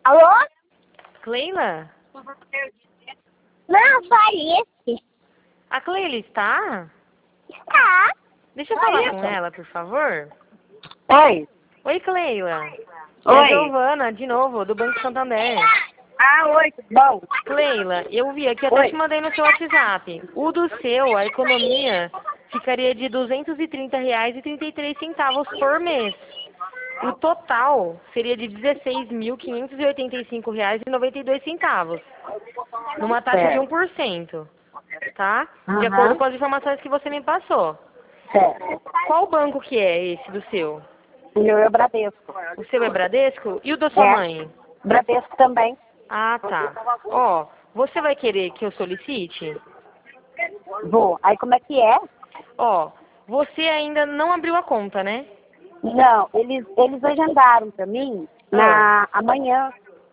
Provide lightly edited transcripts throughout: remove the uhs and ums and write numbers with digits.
Alô? Cleila? Não, Farice. A Cleila está? Está. Deixa eu falar com ela, por favor. Oi. Oi, Cleila. É Oi. a Giovana, de novo, do Banco Santander. Ah, oi, tudo bom? Cleila, eu vi aqui, até Oi. te mandei no seu WhatsApp. O do seu, a economia, ficaria de R$ 230,33 por mês. O total seria de R$ 16.585,92, numa taxa de Certo. 1%, tá? De Aham. acordo com as informações que você me passou. Certo. Qual banco que é esse do seu? O meu é o Bradesco. O seu é Bradesco? E o da sua mãe? Bradesco também. Ah, tá. Ó, você vai querer que eu solicite? Vou. Aí como é que é? Ó, você ainda não abriu a conta, né? Não, eles agendaram pra mim na amanhã,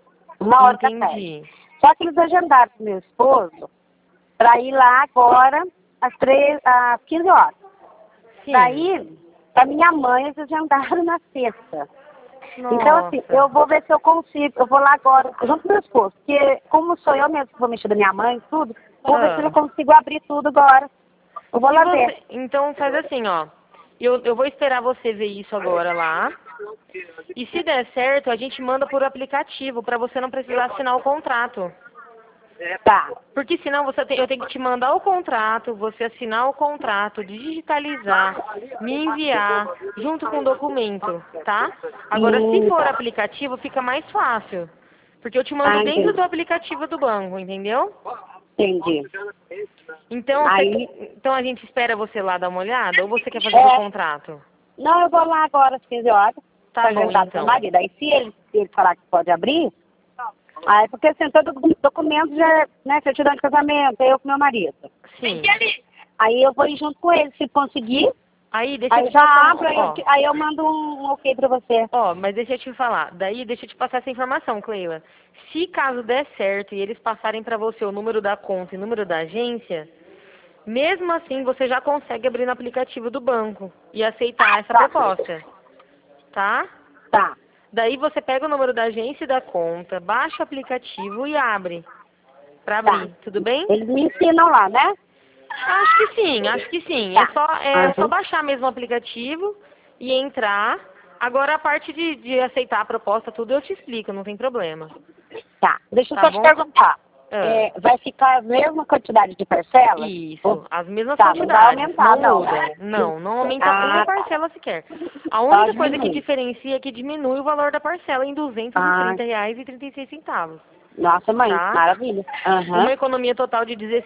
1h da tarde. Entendi. Só que eles agendaram pro meu esposo pra ir lá agora às 15 horas. Sim. Daí, pra minha mãe, eles agendaram na sexta. Nossa. Então, assim, eu vou ver se eu consigo. Eu vou lá agora, junto com meu esposo. Porque, como sou eu mesmo que vou mexer da minha mãe e tudo, vou ver se eu consigo abrir tudo agora. Eu vou E lá você, ver. então faz assim, ó. Eu vou esperar você ver isso agora lá. E se der certo, a gente manda por aplicativo pra você não precisar assinar o contrato. Tá. Porque senão eu tenho que te mandar o contrato, você assinar o contrato, digitalizar, me enviar, junto com o documento, tá? Agora, se for Tá. aplicativo, fica mais fácil. Porque eu te mando Ah, dentro entendi. do aplicativo do banco, entendeu? Entendi. Então, Aí- então a gente espera você lá dar uma olhada ou você quer fazer o contrato? Não, eu vou lá agora às 15 horas. Tá Pra bom, agendar pro então. meu marido. Aí, se ele falar que pode abrir, aí, porque assim, todo documento já é, né, certidão de casamento, eu com meu marido. Sim. Aí eu vou ir junto com ele, se conseguir. Aí, deixa eu Aí te já passar, abro, ó. aí eu mando um ok pra você. Ó, mas deixa eu te falar. Daí, deixa eu te passar essa informação, Cleila. Se caso der certo e eles passarem pra você o número da conta e o número da agência, mesmo assim você já consegue abrir no aplicativo do banco e aceitar essa Tá. proposta. Tá? Tá. Daí você pega o número da agência e da conta, baixa o aplicativo e abre. Pra Tá. abrir, tudo bem? Eles me ensinam lá, né? Acho que sim, acho que sim. Tá. É só baixar mesmo o aplicativo e entrar. Agora a parte de aceitar a proposta, tudo eu te explico, não tem problema. Tá. Deixa eu Tá só te bom? perguntar. Ah. Vai ficar a mesma quantidade de parcelas? Isso, as mesmas Tá, não vai quantidades, aumentar, não não. mudam. Não aumenta uma Ah, tá. parcela sequer. A única coisa que diminuir. diferencia é que diminui o valor da parcela em R$ 230,36. Nossa, mãe, Tá? maravilha. Aham. Uma economia total de R$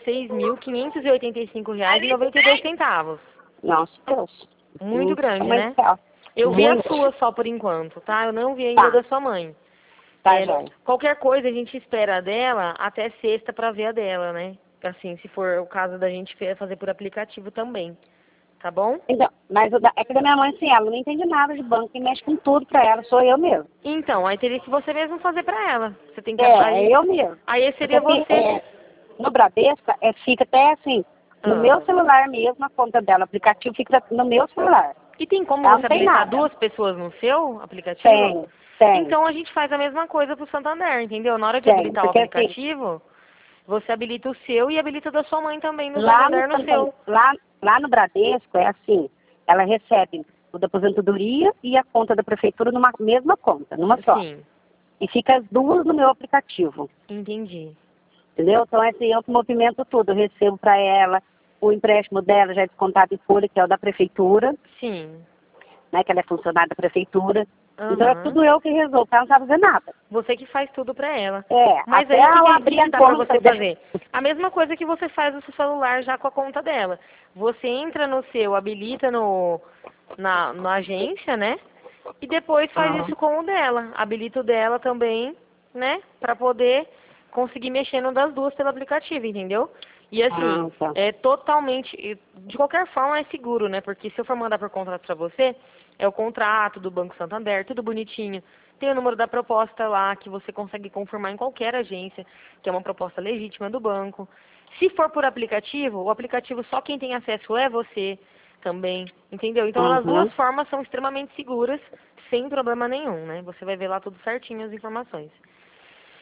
16.585,92. Nossa, Deus. Muito grande, Mas, né? tá. Eu vi a Muito. sua só por enquanto, tá? Eu não vi ainda Tá. da sua mãe. Tá, joia. Qualquer coisa a gente espera a dela até sexta pra ver a dela, né? Assim, se for o caso da gente fazer por aplicativo também. Tá bom? Então, mas é que da minha mãe, assim, ela não entende nada de banco, quem mexe com tudo pra ela, sou eu mesmo. Então, aí teria que você mesmo fazer pra ela. Você tem que É eu mesmo. Aí seria Porque, você. no Bradesco, fica até assim, no meu celular mesmo, a conta dela, o aplicativo fica no meu celular. E tem como Ela você não tem habilitar nada. duas pessoas no seu aplicativo? Tem. Então a gente faz a mesma coisa pro Santander, entendeu? Na hora de Tem, habilitar o porque assim, aplicativo, você habilita o seu e habilita o da sua mãe também no lá Santander no seu. lá no Bradesco é assim, ela recebe o da aposentadoria e a conta da prefeitura numa mesma conta, numa só. Sim, E fica as duas no meu aplicativo, entendi. entendeu? Então, assim, eu que movimento tudo, eu recebo para ela, o empréstimo dela já é descontado em folha, que é o da prefeitura, Sim. né, que ela é funcionária da prefeitura. Então, é Aham. tudo eu que resolvo, ela não sabe fazer nada. Você que faz tudo pra ela. É, Mas até aí o que, ela que, abrir que a dá pra conta. você fazer? A mesma coisa que você faz no seu celular já com a conta dela. Você entra no seu, habilita na agência, né? E depois faz isso com o dela. Habilita o dela também, né? Pra poder conseguir mexer no das duas pelo aplicativo, entendeu? E assim, Tá. é totalmente, de qualquer forma é seguro, né? Porque se eu for mandar por contrato pra você, é o contrato do Banco Santander, tudo bonitinho. Tem o número da proposta lá, que você consegue confirmar em qualquer agência, que é uma proposta legítima do banco. Se for por aplicativo, o aplicativo só quem tem acesso é você também, entendeu? Então as duas formas são extremamente seguras, sem problema nenhum, né? Você vai ver lá tudo certinho as informações.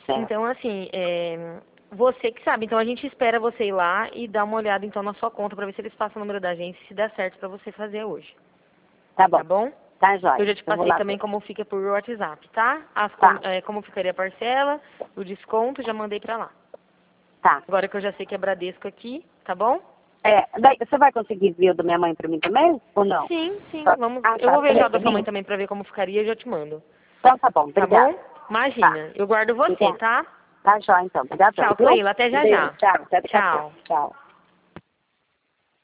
Certo. Então, assim, você que sabe. Então, a gente espera você ir lá e dar uma olhada, então, na sua conta pra ver se eles passam o número da agência e se der certo pra você fazer hoje. Tá bom. Tá bom? Tá, jóia. Eu já te Eu vou passei lá também ver. como fica por WhatsApp, tá? Tá. Como ficaria a parcela, o desconto, já mandei pra lá. Tá. Agora que eu já sei que é Bradesco aqui, tá bom? Daí, você vai conseguir ver o da minha mãe pra mim também? Ou não? Sim, sim. Tá. Vamos. Ah, Eu tá. vou ver já Beleza, da sua mãe Vini? também pra ver como ficaria e eu já te mando. Então tá bom, Tá obrigada. bom? Imagina. Eu guardo você, Obrigada. tá? Tá, jóia, então. Obrigada. Tchau, Cleila. Até já já. Tchau. Até daqui a Tchau. pouco. Tchau.